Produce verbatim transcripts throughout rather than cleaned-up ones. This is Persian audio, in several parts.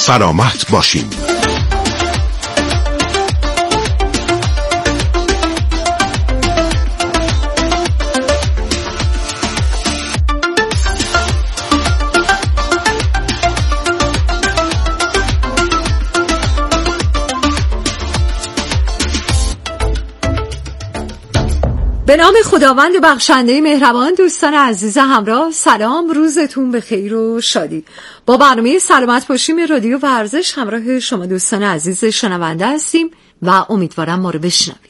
سلامت باشیم. به نام خداوند بخشنده مهربان. دوستان عزیز همراه، سلام، روزتون به خیر و شادی. با برنامه سلامت باشیم رادیو ورزش همراه شما دوستان عزیز شنونده هستیم و امیدوارم ما رو بشنوید.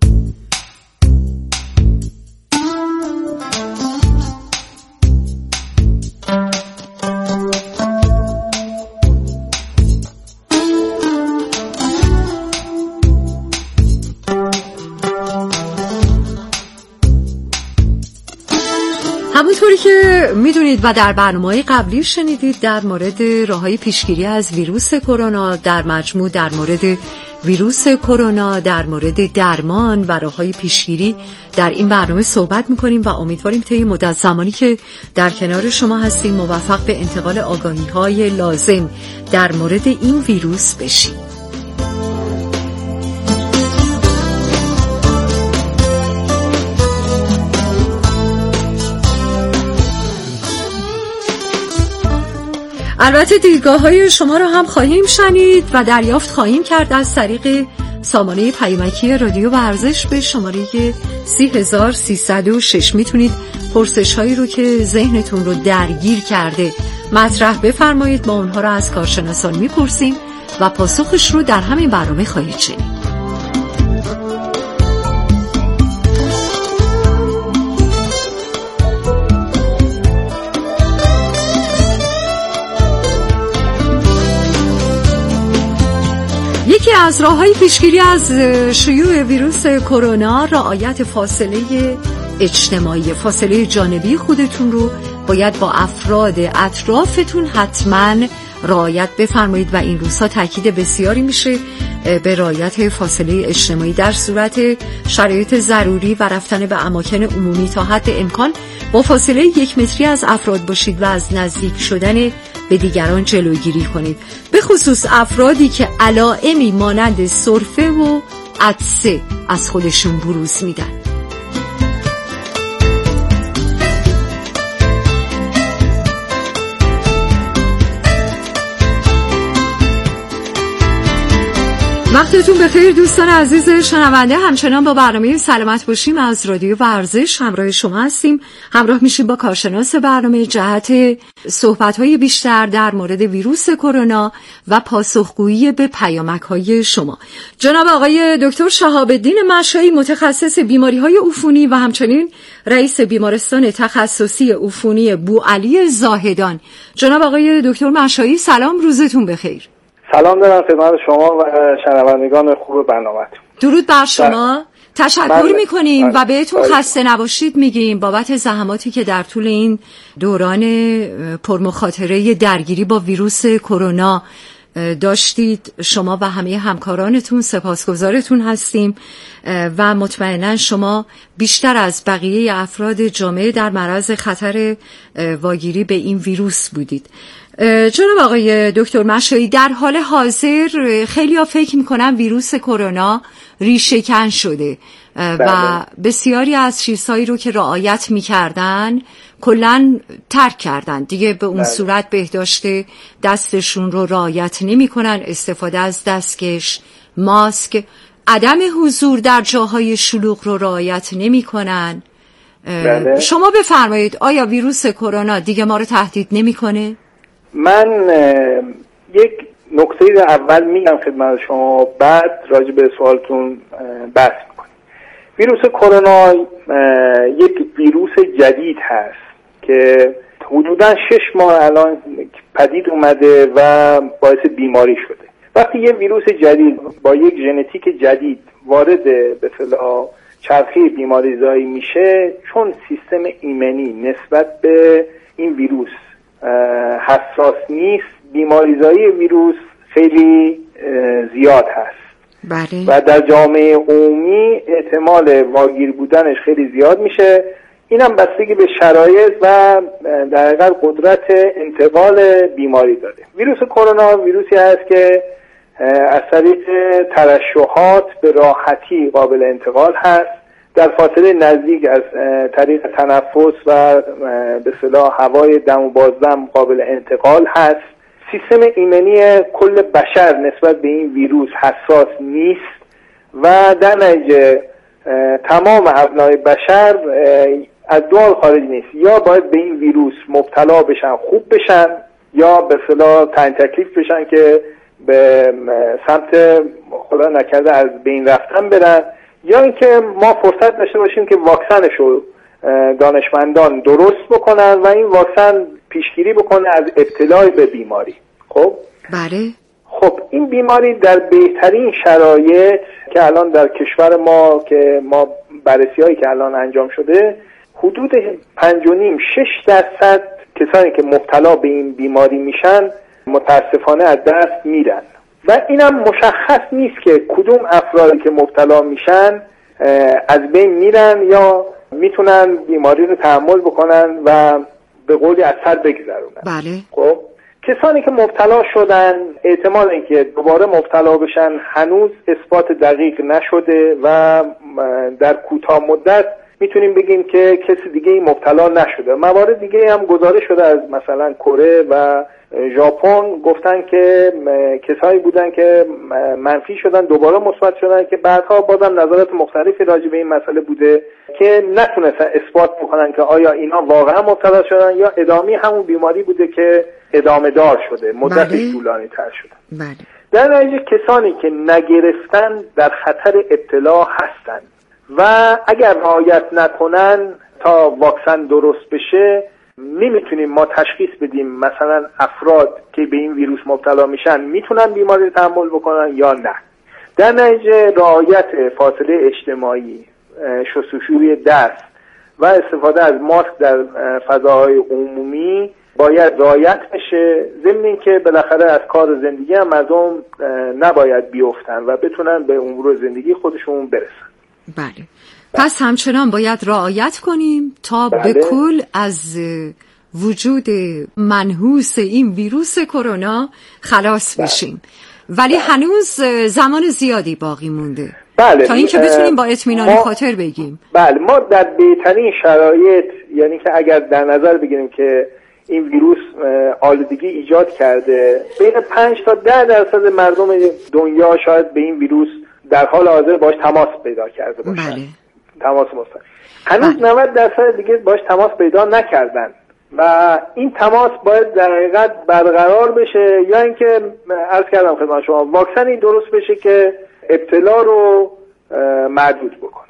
همونطوری که میدونید و در برنامه‌های قبلی شنیدید در مورد راه‌های پیشگیری از ویروس کرونا، در مجموع در مورد ویروس کرونا، در مورد درمان و راه‌های پیشگیری در این برنامه صحبت می‌کنیم و امیدواریم طی مدت زمانی که در کنار شما هستیم موفق به انتقال آگاهی‌های لازم در مورد این ویروس بشیم. البته دیدگاه‌های شما رو هم خواهیم شنید و دریافت خواهیم کرد از طریق سامانه پیامکی رادیو ورزش به شماره سی هزار سیصد و شش. میتونید پرسش‌هایی رو که ذهنتون رو درگیر کرده مطرح بفرمایید، ما اونها رو از کارشناسان میپرسیم و پاسخش رو در همین برنامه خواهید شنید. یکی از راه‌های پیشگیری از شیوع ویروس کرونا رعایت فاصله اجتماعی. فاصله جانبی خودتون رو باید با افراد اطرافتون حتما رعایت بفرمایید و این روزها تاکید بسیاری میشه به رعایت فاصله اجتماعی. در صورت شرایط ضروری و رفتن به اماکن عمومی تا حد امکان با فاصله یک متری از افراد باشید و از نزدیک شدن به دیگران جلوگیری کنید، به خصوص افرادی که علائمی مانند سرفه و عطسه از خودشون بروز میدن. وقتتون بخیر دوستان عزیز شنونده. همچنان با برنامه سلامت باشیم از رادیو ورزش همراه شما هستیم. همراه میشیم با کارشناس برنامه جهت صحبت‌های بیشتر در مورد ویروس کرونا و پاسخگویی به پیامک‌های شما. جناب آقای دکتر شهاب الدین مشایی، متخصص بیماری‌های عفونی و همچنین رئیس بیمارستان تخصصی عفونی بوعلی زاهدان. جناب آقای دکتر مشایی، سلام، روزتون بخیر. سلام دارم خدمت شما و شنوندگان خوب برنامه‌تون. درود بر شما. تشکر میکنیم و بهتون خسته نباشید میگیم بابت زحماتی که در طول این دوران پرمخاطره درگیری با ویروس کرونا داشتید. شما و همه همکارانتون سپاسگزارتون هستیم و مطمئنا شما بیشتر از بقیه افراد جامعه در معرض خطر واگیری به این ویروس بودید. جناب آقای دکتر مشایی، در حال حاضر خیلی ها فکر میکنن ویروس کرونا ریشه‌کن شده و بسیاری از چیزهایی رو که رعایت میکردن کلن ترک کردن دیگه، به اون صورت بهداشت دستشون رو رعایت نمیکنن، استفاده از دستکش، ماسک، عدم حضور در جاهای شلوغ رو رعایت نمیکنن. شما بفرمایید آیا ویروس کرونا دیگه ما رو تهدید نمیکنه؟ من یک نکته رو اول میگم خدمت شما، بعد راجع به سوالتون بحث میکنیم. ویروس کرونا یک ویروس جدید هست که حدوداً شش ماه الان پدید اومده و باعث بیماری شده. وقتی یه ویروس جدید با یک ژنتیک جدید وارد به اصطلاح چرخه بیماریزایی میشه، چون سیستم ایمنی نسبت به این ویروس حساس نیست، بیماریزایی ویروس خیلی زیاد هست. بله. و در جامعه عمومی احتمال واگیر بودنش خیلی زیاد میشه اینم بستگی به شرایط و در حقیقت قدرت انتقال بیماری داره. ویروس کرونا ویروسی هست که از طریق ترشحات به راحتی قابل انتقال هست، در فاصله نزدیک از طریق تنفس و به اصطلاح هوای دم و بازدم قابل انتقال هست. سیستم ایمنی کل بشر نسبت به این ویروس حساس نیست و در نتیجه تمام ابنای بشر از دو حال خارج نیست، یا باید به این ویروس مبتلا بشن خوب بشن، یا به اصطلاح تنگ تکلیف بشن که به سمت خدا نکرده از بین رفتن برن، یا اینکه ما فرصت داشته باشیم که واکسنشو دانشمندان درست بکنن و این واکسن پیشگیری بکنه از ابتلا به بیماری. خب بله. خب این بیماری در بهترین شرایط که الان در کشور ما که ما بررسی هایی که الان انجام شده، حدود پنج و نیم شش درصد کسانی که مبتلا به این بیماری میشن متاسفانه از دست میرن و اینم مشخص نیست که کدوم افرادی که مبتلا میشن از بین میرن یا میتونن بیماری رو تحمل بکنن و به قولی از سر بگذرونن. بله. خب کسانی که مبتلا شدن احتمال اینکه دوباره مبتلا بشن هنوز اثبات دقیق نشده و در کوتاه مدت میتونیم بگیم که کسی دیگه ای مبتلا نشده. موارد دیگه هم گزارش شده از مثلا کره و ژاپن، گفتن که کسایی بودن که منفی شدن دوباره مثبت شدن که بعدها بازم نظرات مختلفی راجع به این مسئله بوده که نتونستن اثبات بکنن که آیا اینا واقعا مبتلا شدن یا ادامه همون بیماری بوده که ادامه دار شده، مدتش طولانی تر شده. بله. در نتیجه کسانی که نگرفتن در خطر ابتلا هستند و اگر رعایت نکنن تا واکسن درست بشه نمیتونیم ما تشخیص بدیم مثلا افراد که به این ویروس مبتلا میشن میتونن بیماری رو تحمل بکنن یا نه. در نتیجه رعایت فاصله اجتماعی، شستشوی دست و استفاده از ماسک در فضاهای عمومی باید رعایت بشه، ضمن اینکه بالاخره از کار زندگی هم مردم نباید بیفتن و بتونن به امور زندگی خودشون برسن. بله. پس همچنان باید رعایت کنیم تا بله. به کل از وجود منحوس این ویروس کرونا خلاص بشیم. بله. ولی هنوز زمان زیادی باقی مونده. بله. تا اینکه بتونیم با اطمینان ما... خاطر بگیم. بله، ما در بهترین شرایط، یعنی که اگر در نظر بگیریم که این ویروس آلودگی ایجاد کرده، بین پنج تا ده درصد مردم دنیا شاید به این ویروس در حال حاضر باش تماس پیدا کرده باشن. بله. تماس مستقیم. هنوز بله. نود درصد دیگه باش تماس پیدا نکردن و این تماس باید در حقیقت برقرار بشه یا اینکه عرض کردم خدمت شما واکسنی درست بشه که ابتلا رو محدود بکنه.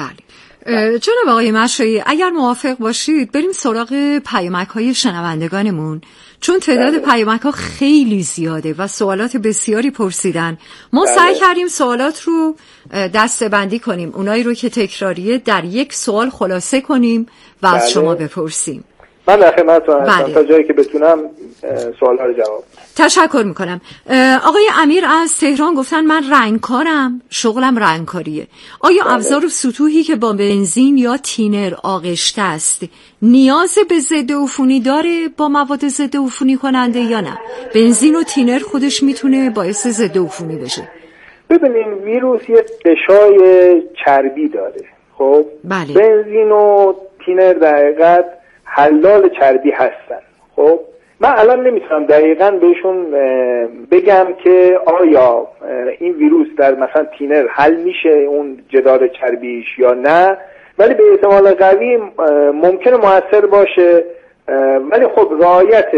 بله. جناب آقای مشایی، اگر موافق باشید بریم سراغ پیامک های شنوندگانمون، چون تعداد پیامک ها خیلی زیاده و سوالات بسیاری پرسیدن. ما بله. سعی کردیم سوالات رو دسته بندی کنیم، اونایی رو که تکراریه در یک سوال خلاصه کنیم و بله. از شما بپرسیم. من در خدمتتون هستم تا جایی که بتونم سوالا رو جواب. تشکر میکنم. آقای امیر از تهران گفتن من رنگکارم، شغلم رنگکاریه. آیا بله. ابزار و سطوحی که با بنزین یا تینر آغشته است نیاز به ضد عفونی داره با مواد ضد عفونی کننده یا نه؟ بنزین و تینر خودش میتونه باعث ضد عفونی بشه؟ ببینین ویروس یه قشای چربی داره. خب بله. بنزین و تینر در حقیقت حلال چربی هستن. خب من الان نمیتونم دقیقاً بهشون بگم که آیا این ویروس در مثلا تینر حل میشه اون جدار چربیش یا نه، ولی به احتمال قوی ممکنه موثر باشه، ولی خب رعایت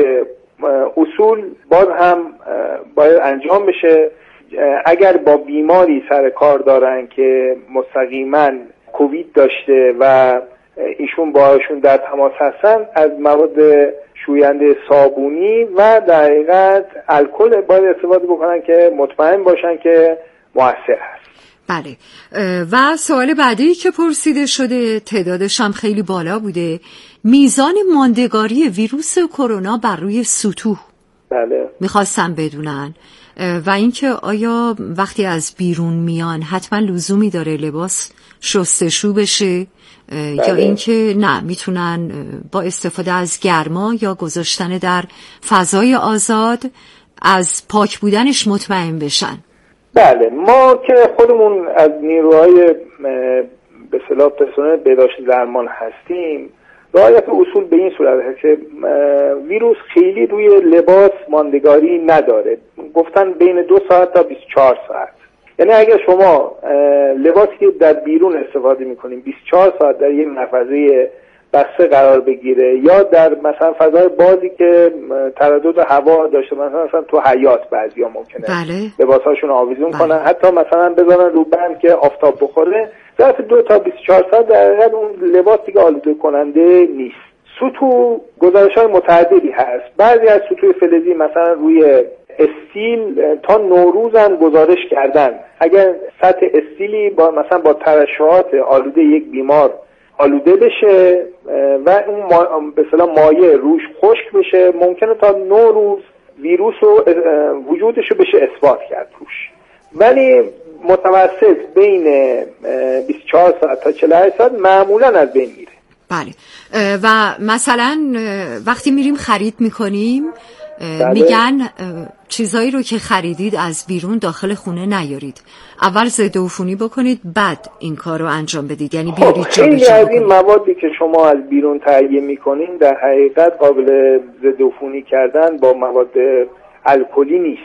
اصول باز هم باید انجام بشه. اگر با بیماری سر کار دارن که مستقیما کووید داشته و ایشون باهاشون در تماس هستن، از مواد شوینده صابونی و در حقیقت الکل باید استفاده بکنن که مطمئن باشن که مؤثر هست. بله. و سوال بعدی که پرسیده شده تعدادش هم خیلی بالا بوده، میزان ماندگاری ویروس کرونا بر روی سطوح. بله. میخواستم بدونن و اینکه آیا وقتی از بیرون میان حتما لزومی داره لباس شستشو بشه بله. یا اینکه نه میتونن با استفاده از گرما یا گذاشتن در فضای آزاد از پاک بودنش مطمئن بشن؟ بله، ما که خودمون از نیروهای به اصطلاح پرسنل بهداشت درمان هستیم، رعایت اصول به این صورت هست که ویروس خیلی روی لباس ماندگاری نداره. گفتن بین دو ساعت تا بیست و چهار ساعت. یعنی اگر شما لباسی که در بیرون استفاده میکنیم بیست و چهار ساعت در یک محفظه بسته قرار بگیره یا در مثلا فضای بازی که تردد هوا داشته، مثلا, مثلا تو حیاط بعضیا ممکنه بله. لباساشون آویزون بله. کنن، حتی مثلا بذارن رو بند که آفتاب بخوره، ظرف دو تا بیست و چهار ساعت در حقیقت اون لباس دیگه آلوده کننده نیست. سطوح گزارش‌های متعددی هست. بعضی از سطوح فلزی مثلا روی استیل تا نوروز هم گزارش کردن اگر سطح استیلی با مثلا با ترشحات آلوده یک بیمار آلوده بشه و اون ما به اصطلاح مایع روش خشک بشه، ممکنه تا نه روز ویروس رو وجودش رو بشه اثبات کرد روش. ولی متوسط بین بیست و چهار ساعت تا چهل و هشت ساعت معمولا از بین میره. بله. و مثلا وقتی میریم خرید میکنیم بله. میگن چیزایی رو که خریدید از بیرون داخل خونه نیارید، اول ضد عفونی بکنید بعد این کار رو انجام بدید، یعنی بیارید جا خیلی بجا از بکنید. این موادی که شما از بیرون تهیه میکنین در حقیقت قابل ضد عفونی کردن با مواد الکلی نیست.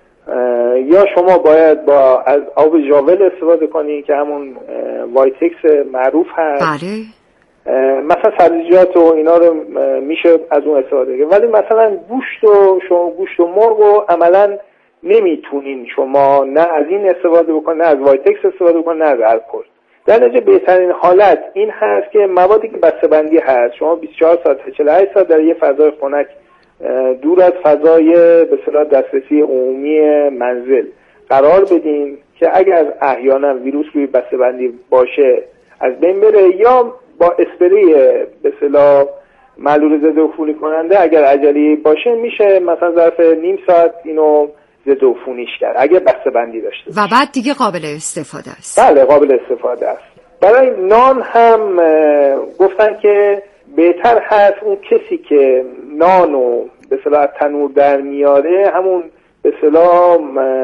یا شما باید با از آب ژاول استفاده کنین که همون وایتکس معروف هست. بله. مثلا سبزیجات و اینا رو میشه از اون استفاده کرد، ولی مثلا گوشت و شما گوشت و مرغ رو عملا نمیتونین شما نه از این استفاده بکنین، نه از وایتکس استفاده بکنین، نه از الکل. در نتیجه بهترین حالت این هست که موادی که بسته‌بندی هست شما بیست و چهار ساعت تا چهل و هشت ساعت در یه فضای خنک دور از فضای به اصطلاح دسترسی عمومی منزل قرار بدین که اگر احیانا ویروس روی بسته‌بندی باشه از بین بره، یا با اسپری به اصطلاح معلول ضد عفونی کننده اگر عجله باشه میشه مثلا ظرف نیم ساعت اینو ضد عفونیش کرد اگر بسته‌بندی داشته و بعد دیگه قابل استفاده است. بله قابل استفاده است. برای نان هم گفتن که بهتر هست اون کسی که نانو به اصطلاح تنور در میاره همون به اصطلاح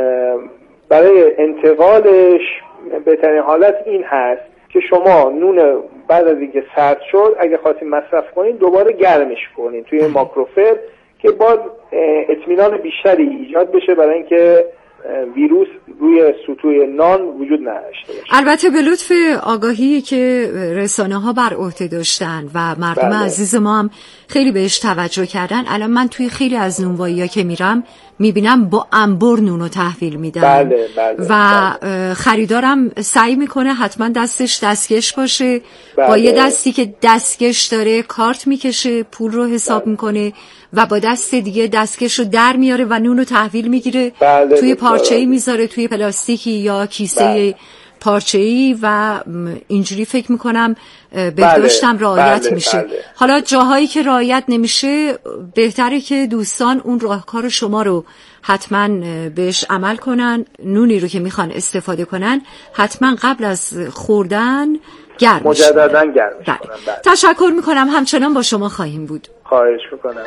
برای انتقالش بهترین حالت این هست که شما نون بعد از اینکه سرد شد اگه خواستین مصرف کنین دوباره گرمش کنین توی ماکروفر که باز اطمینان بیشتری ایجاد بشه برای اینکه ویروس روی سطوح نان وجود نداشته باشه. البته به لطف آگاهی که رسانه ها بر عهده داشتن و مردم بله. عزیز ما هم خیلی بهش توجه کردن، الان من توی خیلی از نونوایی ها که میرم میبینم با انبر نونو تحویل میدن. بله، بله، و بله. خریدارم سعی میکنه حتما دستش دستکش باشه. بله. با یه دستی که دستکش داره کارت میکشه، پول رو حساب بله. میکنه و با دست دیگه دستکش رو در میاره و نونو تحویل میگیره. بله. توی پارچه‌ای میذاره، توی پلاستیکی یا کیسه بله. پارچه‌ای و اینجوری فکر میکنم بهداشتم رعایت بله، میشه. بله. حالا جاهایی که رعایت نمیشه بهتره که دوستان اون راهکار شما رو حتما بهش عمل کنن. نونی رو که میخوان استفاده کنن حتما قبل از خوردن گرمش مجدداً گرمش بله. کنن. بله. تشکر میکنم، همچنان با شما خواهیم بود. خواهش میکنم.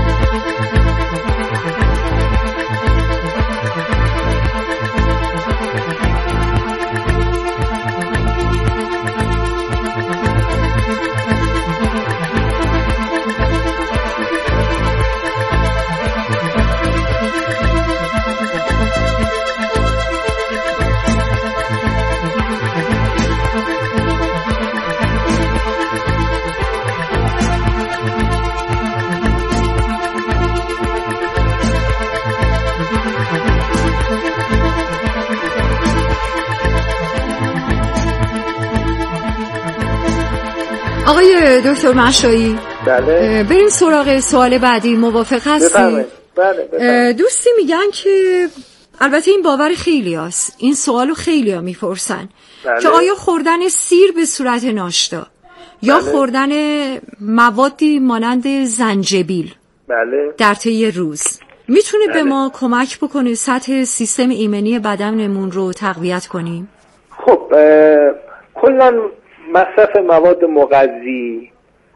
آقای دکتر مشایی، بله. بریم سراغ سوال بعدی. موافق هستی؟ بفرمایید. بله بفرمایید. دوستی میگن که البته این باور خیلی هست، این سوالو خیلی ها میپرسن بله. که آیا خوردن سیر به صورت ناشتا یا بله. خوردن موادی مانند زنجبیل بله. در طی روز میتونه به ما کمک بکنه سطح سیستم ایمنی بدنمون رو تقویت کنیم؟ خب کلا مصرف مواد مغذی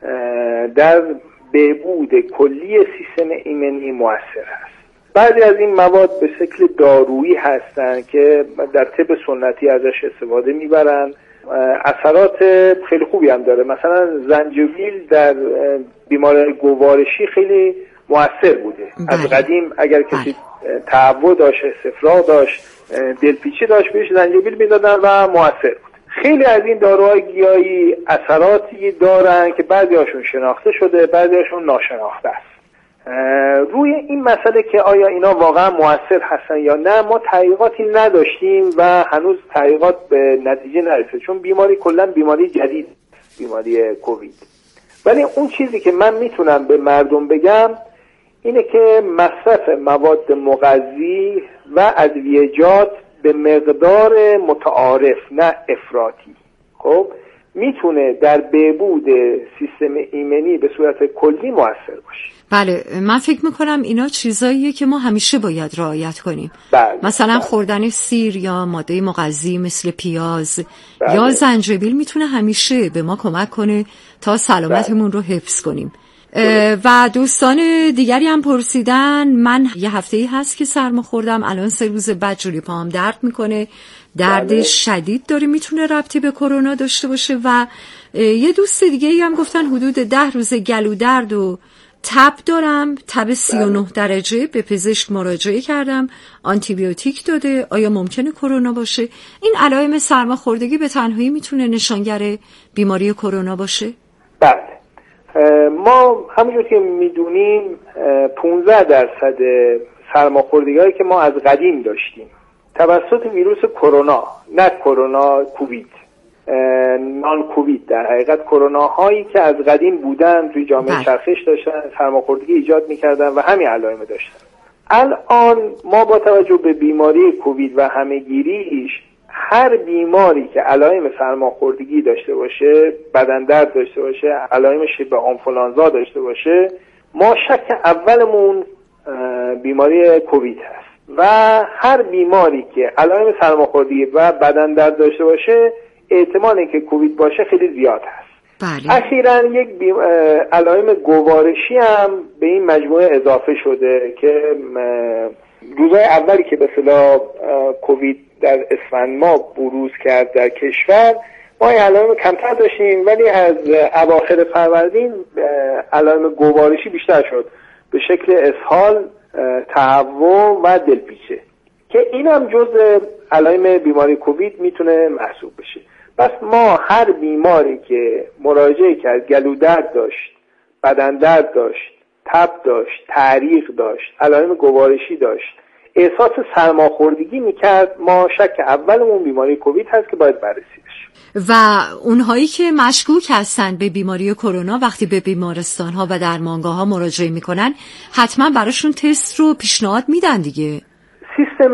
در بهبود کلی سیستم ایمنی مؤثر هست. بعضی از این مواد به شکل دارویی هستن که در طب سنتی ازش استفاده میبرن، اثرات خیلی خوبی هم داره. مثلا زنجبیل در بیماری گوارشی خیلی مؤثر بوده. بله. از قدیم اگر کسی بله. تهوع داشت، استفراغ داشت، دلپیچی داشت، بهش زنجبیل میدادن و مؤثر بود. خیلی از این داروهای گیاهی اثراتی دارن که بعضی هاشون شناخته شده، بعضی هاشون ناشناخته است. روی این مسئله که آیا اینا واقعا مؤثر هستن یا نه ما تحقیقاتی نداشتیم و هنوز تحقیقات به نتیجه نرسید، چون بیماری کلا بیماری جدید، بیماری کووید. ولی اون چیزی که من میتونم به مردم بگم اینه که مصرف مواد مغذی و ادویه‌جات به مقدار متعارف نه افراطی خب میتونه در بهبود سیستم ایمنی به صورت کلی مؤثر باشه. بله، من فکر میکنم اینا چیزاییه که ما همیشه باید رعایت کنیم. بله. مثلا بله. خوردن سیر یا ماده مغذی مثل پیاز بله. یا زنجبیل میتونه همیشه به ما کمک کنه تا سلامتمون رو حفظ کنیم. و دوستان دیگری هم پرسیدن، من یه هفته‌ای هست که سرما خوردم، الان سه روز بعد جوری پاهم درد میکنه، درد بله. شدید داره، میتونه ربطی به کرونا داشته باشه؟ و یه دوست دیگه هم گفتن حدود ده روز گلو درد و تب دارم، تب سی و نه درجه، به پزشک مراجعه کردم، آنتی بیوتیک داده، آیا ممکنه کرونا باشه؟ این علائم سرماخوردگی به تنهایی میتونه نشانگر بیماری کرونا باشه؟ بله، ما همونجور که میدونیم پانزده درصد سرماخوردگی هایی که ما از قدیم داشتیم توسط ویروس کرونا، نه کرونا کووید، نان کووید، در حقیقت کرونا هایی که از قدیم بودن توی جامعه چرخش داشتن، سرماخوردگی ایجاد میکردن و همین علائم داشتن. الان ما با توجه به بیماری کووید و همه‌گیریش، هر بیماری که علائم سرماخوردگی داشته باشه، بدن درد داشته باشه، علائم شبه آنفولانزا داشته باشه، ما شک اولمون بیماری کووید هست. و هر بیماری که علائم سرماخوردگی و بدن درد داشته باشه، احتمال اینکه کووید باشه خیلی زیاد هست. بله. اخیراً یک علائم گوارشی هم به این مجموعه اضافه شده که روزهای اولی که به اصطلاح کووید در اسفند ماه بروز کرد در کشور، ما این علائم کمتر داشتیم، ولی از اواخر فروردین علائم گوارشی بیشتر شد به شکل اسهال، تهوع و دلپیچه که این هم جز علائم بیماری کووید میتونه محسوب بشه. بس ما هر بیماری که مراجعه کرد، گلو درد داشت، بدن درد داشت، تب داشت، تعریق داشت، علائم گوارشی داشت، احساس سرماخوردگی میکرد، ما شک اولمون بیماری کووید هست که باید بررسی بشه. و اونهایی که مشکوک هستن به بیماری کرونا وقتی به بیمارستان‌ها و درمانگاه‌ها مراجعه میکنن، حتما براشون تست رو پیشنهاد میدن دیگه. سیستم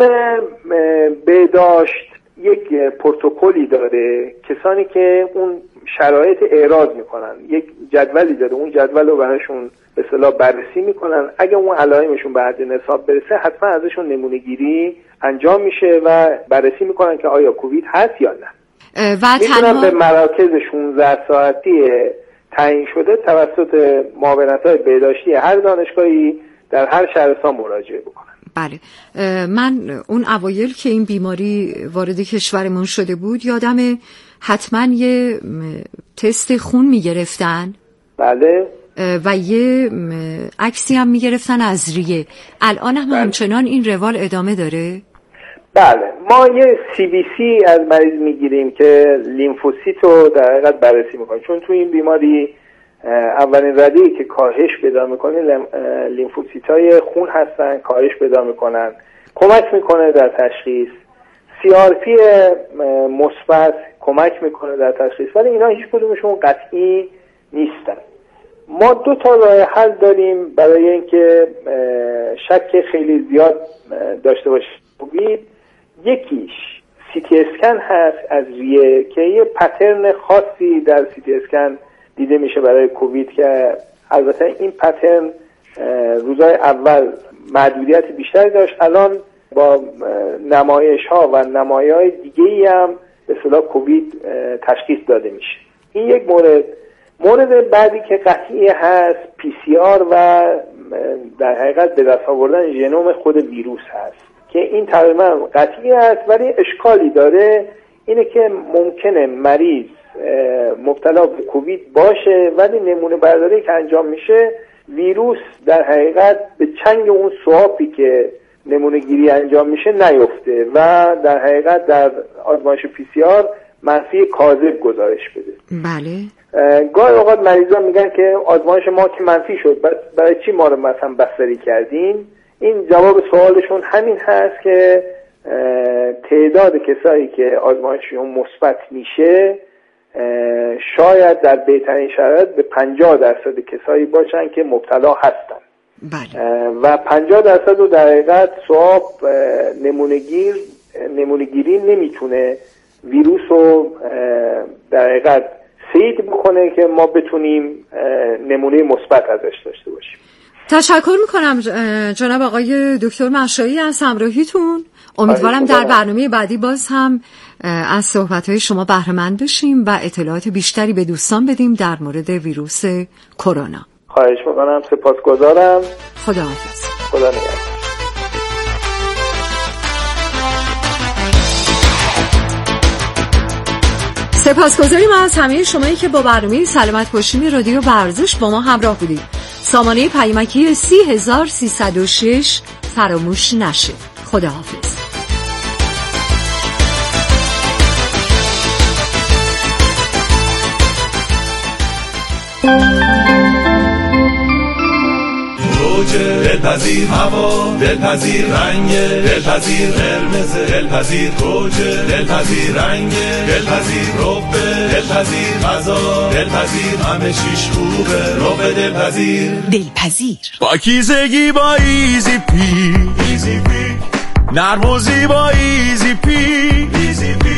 بهداشت یک پروتکلی داره، کسانی که اون شرایط اعراض میکنن یک جدولی داره، اون جدول رو براشون به اصطلاح بررسی میکنن. اگه اون علائمشون به حد نصاب برسه، حتما ازشون نمونه گیری انجام میشه و بررسی میکنن که آیا کووید هست یا نه. و میتونن تنها... به مراکز شانزده ساعتی تعیین شده توسط معاونت‌های بهداشتی هر دانشگاهی در هر شهرستان مراجعه بکنن. بله، من اون اوایل که این بیماری وارد کشورمون شده بود یادم حتما یه تست خون میگرفتن. بله. و یه عکسی هم میگرفتن از ریه. الان هم بله. همچنان این روال ادامه داره؟ بله، ما یه سی بی سی از مریض میگیریم که لیمفوسیت رو در حقیقت بررسی میکنیم، چون توی این بیماری اولین رده‌ای که کاهش پیدا میکنه لیمفوسیت های خون هستن، کاهش پیدا میکنن، کمک میکنه در تشخیص. سی آر پی مثبت کمک میکنه در تشخیص، ولی اینا هیچ کدومشون قطعی نیستن. ما دو تا راه حل داریم برای اینکه شک خیلی زیاد داشته باشیم کووید. یکیش سی تی اسکن هست از ریه که یه پترن خاصی در سی تی اسکن دیده میشه برای کووید، که البته این پترن روزهای اول محدودیت بیشتری داشت، الان با نمایش ها و نمایش های دیگه ای هم به اصطلاح کووید تشخیص داده میشه. این یک مورد. مورد بعدی که قطعی هست پی سی آر و در حقیقت به دست آوردن ژنوم خود ویروس هست که این تقریبا قطعی هست، ولی اشکالی داره اینه که ممکنه مریض مبتلا به کووید باشه ولی نمونه برداری که انجام میشه ویروس در حقیقت به چنگ اون سوابی که نمونه گیری انجام میشه نیفته و در حقیقت در آزمایش پی سی آر منفی کاذب گزارش بده. بله. گاهی اوقات مریضا میگن که آزمایش ما که منفی شد برای چی ما رو مثلا بستری کردین؟ این جواب سوالشون همین هست که تعداد کسایی که آزمایششون مثبت میشه شاید در بهترین شرایط به پنجاه درصد کسایی باشن که مبتلا هستن. بله. و پنجاه درصد رو در حقیقت سواب نمونهگیر نمونهگیری نمیتونه ویروس رو در حقیقت سید بکنه که ما بتونیم نمونه مثبت ازش داشته باشیم. تشکر میکنم جناب آقای دکتر مشایی از همراهیتون. امیدوارم در برنامه بعدی باز هم از صحبت‌های شما بهره مند بشیم و اطلاعات بیشتری به دوستان بدیم در مورد ویروس کرونا. خواهش میکنم. سپاسگزارم. خداحافظ. خدا نگهدار. سپاسگزاریم از همه شمایی که با برنامه سلامت باشیم رادیو ورزش با ما همراه بودید. سامانه پیامکی سی هزار سیصد و شش فراموش نشه. خداحافظ. دلپذیر هوا، دلپذیر رنگ، دلپذیر قرمز، دلپذیر گوجه، دلپذیر رنگ، دلپذیر رب، دلپذیر غذا، دلپذیر همه چیش خوبه، رب دلپذیر. دلپذیر پاکیزگی با ایزی پی، ایزی پی، نرم و زیبا ایزی پی، ایزی پی،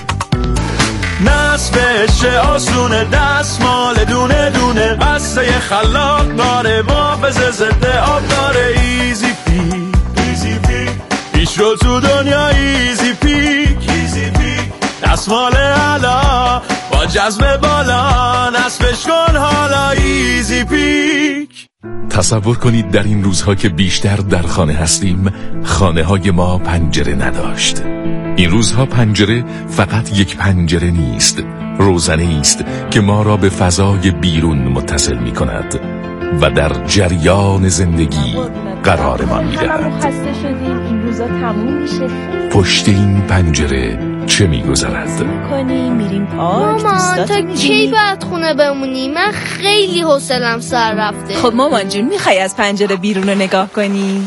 نصفش آسونه، دستمال دونه دونه، بسته خلاق داره، محافظ ضد آب داره. ایزی پی، ایزی پی، پیش رو تو دنیا ایزی پیک، ایزی پیک، دستمال علا با جذب بالا، نصفش کن حالا ایزی پیک. تصور کنید در این روزها که بیشتر در خانه هستیم، خانه های ما پنجره نداشت. این روزها پنجره فقط یک پنجره نیست، روزنه است که ما را به فضای بیرون متصل می کند و در جریان زندگی قرارمان می دهد. خسته شدیم، این روزا تموم میشه. پشت این پنجره چه می گذرد؟ کنیم میریم پارک. مامان تا کی باید خونه بمونی؟ من خیلی حوصله‌ام سر رفته. خب مامان جون میخوای از پنجره بیرون رو نگاه کنی؟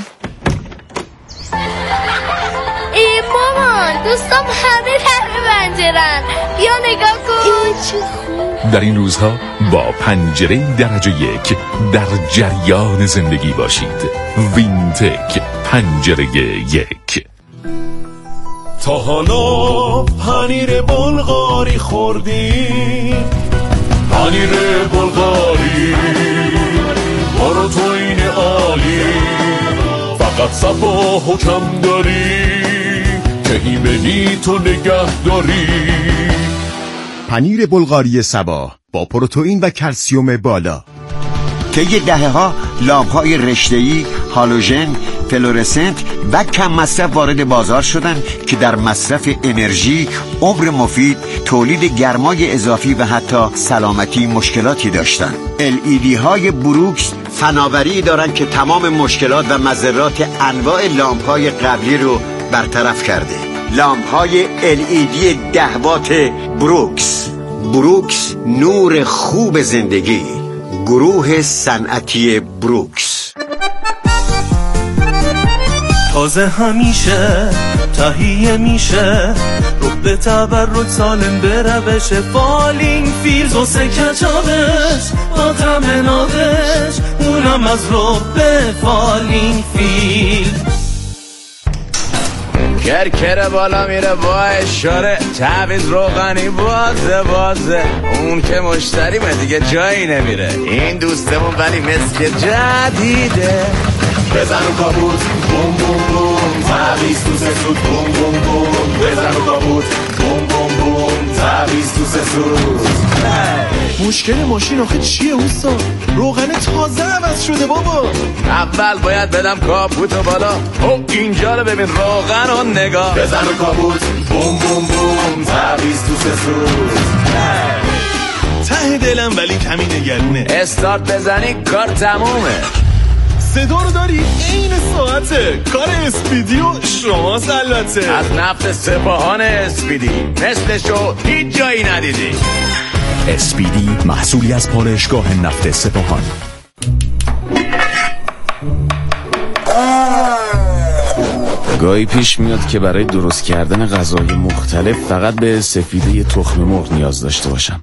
ای مامان دوستم همه طرف پنجره‌ن، بیا نگاه کن. چه خوب. در این روزها با پنجره درجه یک در جریان زندگی باشید. وینتک پنجره یک. تا حالا پنیر بلغاری خوردی؟ پنیر بلغاری پروتئین عالی، فقط صفا حکم داری که ایمنی تو نگه داری. پنیر بلغاری سبا با پروتئین و کلسیوم بالا. طی دهه‌ها لامپ‌های رشته‌ای، هالوژن، فلورسنت و کم مصرف وارد بازار شدند که در مصرف انرژی، عمر مفید، تولید گرمای اضافی و حتی سلامتی مشکلاتی داشتند. ال ای دی های بروکس فناوری دارند که تمام مشکلات و مضرات انواع لامپ‌های قبلی رو برطرف کرده. لامپ‌های ال ای دی ده وات بروکس. بروکس، نور خوب زندگی. گروه صنعتی بروکس. تازه همیشه تهیه میشه، رو به تبرک سالم بره بشه. فالینگ فیلز و سکچابش با طعم نابش، اونم از رو به فالینگ فیلز. کرکر بالا میره با اشاره، تعویض روغنی بازه بازه، اون که مشتریمه دیگه جایی نمیره. این دوستمون ولی مثل جدیده. بزن و کابوت بوم بوم بوم، تعویض تو سه سوت بوم بوم بوم. بزن و کابوت بوم بوم بوم، تعویض تو سه سوت. مشکل ماشین آخه چیه اوستا؟ روغن تازه عوض شده بابا. اول باید بدم کابوتو بالا. او اینجا رو ببین، روغن رو نگاه. بزن و کابوت بوم بوم بوم، تعویض تو سه سوت. ته دلم ولی کمی نگرونه. استارت بزنی کار تمومه. صدا رو داری؟ این ساعته. کار اسپیدی و شماست البته. از نفت سپاهان اسپیدی، مثلشو هیچ جایی ندیدی. اسپیدی محصولی از پالایشگاه نفت سپاهان. گاهی پیش میاد که برای درست کردن غذای مختلف فقط به سفیده تخم مرغ نیاز داشته باشم.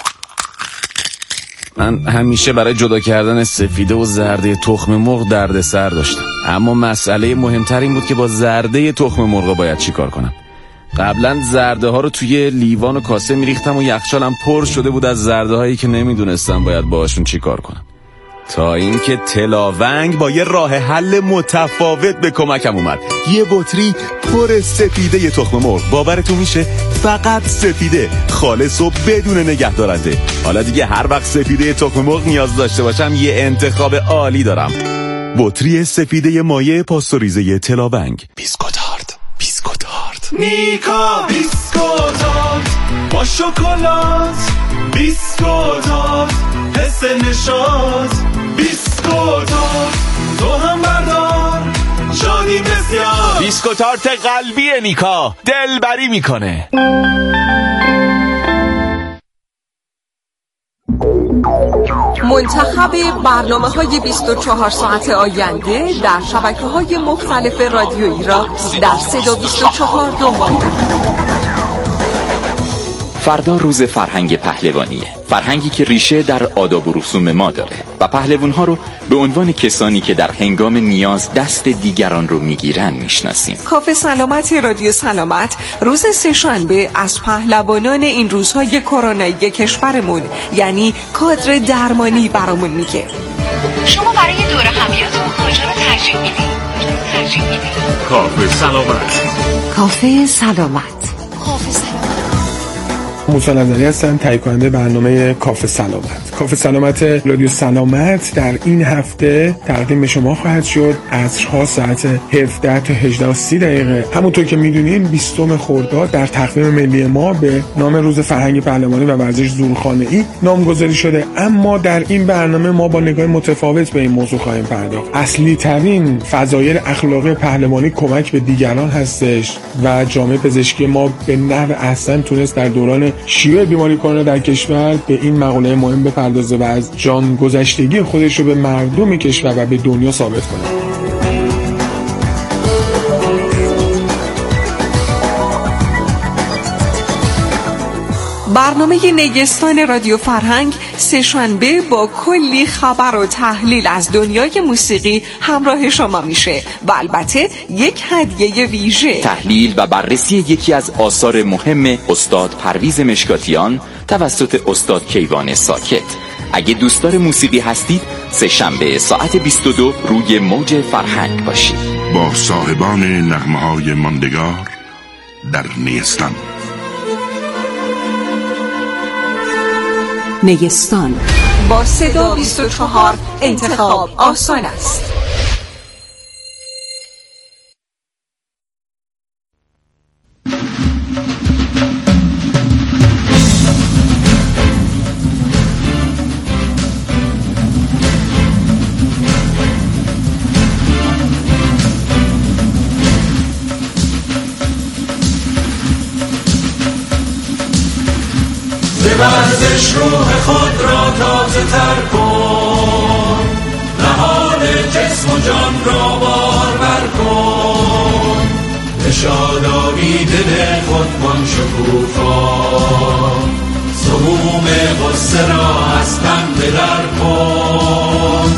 من همیشه برای جدا کردن سفیده و زرده تخم مرغ درد سر داشتم، اما مسئله مهمتر این بود که با زرده تخم مرغ باید چی کار کنم. قبلا زرده ها رو توی لیوان و کاسه میریختم و یخچالم پر شده بود از زرده هایی که نمیدونستم باید باهاشون چی کار کنم، تا اینکه تلاونگ با یه راه حل متفاوت به کمکم اومد. یه بطری پر سفیده تخم مرغ، باورتون میشه فقط سفیده، خالص و بدون نگهدارنده. حالا دیگه هر وقت سفیده تخم مرغ نیاز داشته باشم یه انتخاب عالی دارم. بطری سفیده مایع پاستوریزه تلاونگ. بیسکوتارد بیسکوتارد میکا بیسکوتارد با شکلات، بیسکوتارد حس نشاط، بیسکوتارد تو هم بردار شادی بسیار. بیسکوتارت قلبی نیکا، دلبری میکنه. منتخب برنامه‌های بیست و چهار ساعت آینده در شبکه‌های مختلف رادیویی را در صدا بیست و چهار دنبال کنید. فردا روز فرهنگ پهلوانیه، فرهنگی که ریشه در آداب و رسوم ما داره و پهلوان‌ها رو به عنوان کسانی که در هنگام نیاز دست دیگران رو میگیرن میشناسیم. کافه سلامت رادیو سلامت روز سه‌شنبه از پهلوانان این روزهای کرونایی کشورمون یعنی کادر درمانی برامون میگه. شما برای دور همیاتون کجا رو ترجیح میدید؟ ترجیح میدید؟ کافه سلامت. کافه سلامت. کافه سلامت. موسی نظری هستم، تهیه کننده برنامه کافه سلامت. کافه سلامت رادیو سلامت در این هفته تقدیم به شما خواهد شد عصرها ساعت هفده تا هجده و سی دقیقه. همونطور که میدونین بیستم خرداد در تقویم ملی ما به نام روز فرهنگ پهلوانی و ورزش زورخانه‌ای نامگذاری شده، اما در این برنامه ما با نگاه متفاوت به این موضوع خواهیم پرداخت. اصلی ترین فضایل اخلاقی پهلوانی کمک به دیگران هستش و جامعه پزشکی ما به نحو احسن تونست در دوران شیوع بیماری کرونا در کشور به این مقوله مهم بپردازه و از جان گذشتگی خودش رو به مردم کشور و به دنیا ثابت کنه. برنامه نیستان رادیو فرهنگ سه‌شنبه با کلی خبر و تحلیل از دنیای موسیقی همراه شما میشه و البته یک هدیه ویژه، تحلیل و بررسی یکی از آثار مهم استاد پرویز مشکاتیان توسط استاد کیوان ساکت. اگه دوستدار موسیقی هستید سه‌شنبه ساعت بیست و دو روی موج فرهنگ باشید با صاحبان نغمه‌های ماندگار در نیستان. نیستان با صدا بیست و چهار انتخاب آسان است. ورزش روح خود را تازه تر کن، نهاد جسم و جان را بارور کن، به شادابی دل خود کن شکوفا، سموم غصه را از تن بدر کن.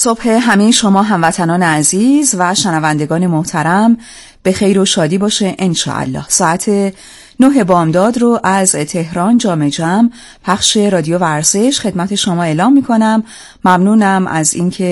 صبح همه شما هموطنان عزیز و شنوندگان محترم به خیر و شادی باشه انشاءالله. ساعت نه بامداد رو از تهران جام جم پخش رادیو ورزش خدمت شما اعلام میکنم. ممنونم از اینکه